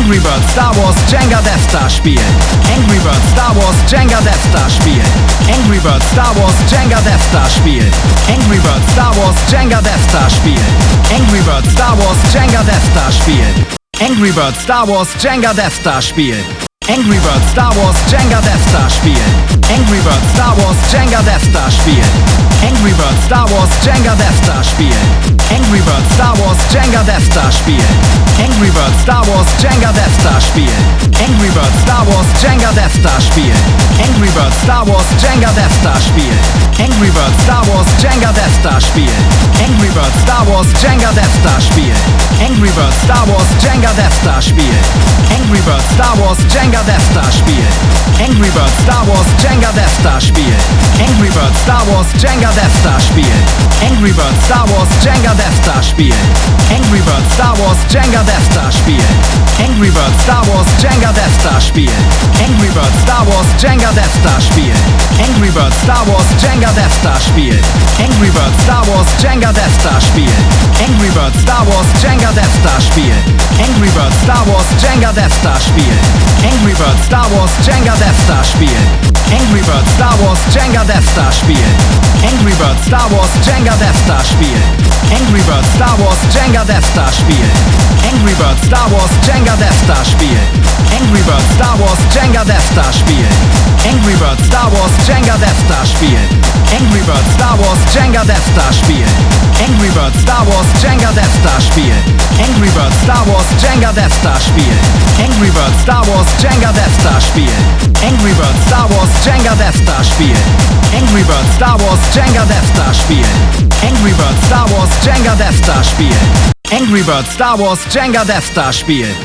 Angry Birds Star Wars Jenga Death Star Spiel. Angry Birds Star Wars Jenga Death Star Spiel. Angry Birds Star Wars Jenga Death Star Spiel. Angry Birds Star Wars Jenga Death Star Spiel. Angry Birds Star Wars Jenga Death Star Spiel. Angry Birds Star Wars Jenga Death Star Spiel. Angry Birds Star Wars Jenga Death Star Spiel. Angry Birds Star Wars Jenga Death Star Spiel. Angry Birds Star Wars Jenga Death Star Spiel. Angry Birds Star Wars Jenga Death Star Spiel. Angry Birds Star Wars Jenga Death Star Spiel. Angry Birds Star Wars Jenga Death Star Spiel. Angry Birds Star Wars Jenga Death Star Spiel. Angry Birds Star Wars Jenga Death Star Spiel. Angry Birds Star Wars Jenga Death Star Spiel. Angry Birds Star Wars Jenga Death Star Spiel. Angry Birds Star Wars Jenga Death Star Spiel. Angry Birds Star Wars Jenga Death Star Spiel. Angry Birds Star Wars Jenga Death Star Spiel. Angry Birds Star Wars Jenga Death Star Spiel. Angry Birds Star Wars Jenga Death Star Spiel. Angry Birds Star Wars Jenga Death Star Spiel. Angry Birds Star Wars Jenga Death Star Spiel. Angry Birds Star Wars Jenga Death Star Spiel. Angry Birds Star Wars Jenga Death Star Spiel. Angry Birds Star Wars Jenga Death Star Spiel. Angry Birds Star Wars Jenga Death Star Spiel. Angry Birds Star Wars Jenga Death Star Spiel. Angry Birds Star Wars Jenga Death Star Spiel. Angry Birds Star Wars Jenga Death Star Spiel. Angry Birds Star Wars Jenga Death Star Spiel. Angry Birds Star Wars Jenga Death Star Spiel. Angry Birds Star Wars Jenga Death Star Spiel. Angry Birds Star Wars Jenga Death Star Spiel. Angry Birds Star Wars Jenga Death Star Spiel. Angry Birds Star Wars Jenga Death Star Spiel. Angry Birds Star Wars Jenga Death Star Spiel. Angry Birds Star Wars Jenga Death Star Spiel. Angry Birds Star Wars Jenga Death Star Spiel. Angry Birds Star Wars Jenga Death Star Spiel. Angry Birds Star Wars Jenga Death Star Spiel. Angry Birds Star Wars Jenga Death Star Spiel.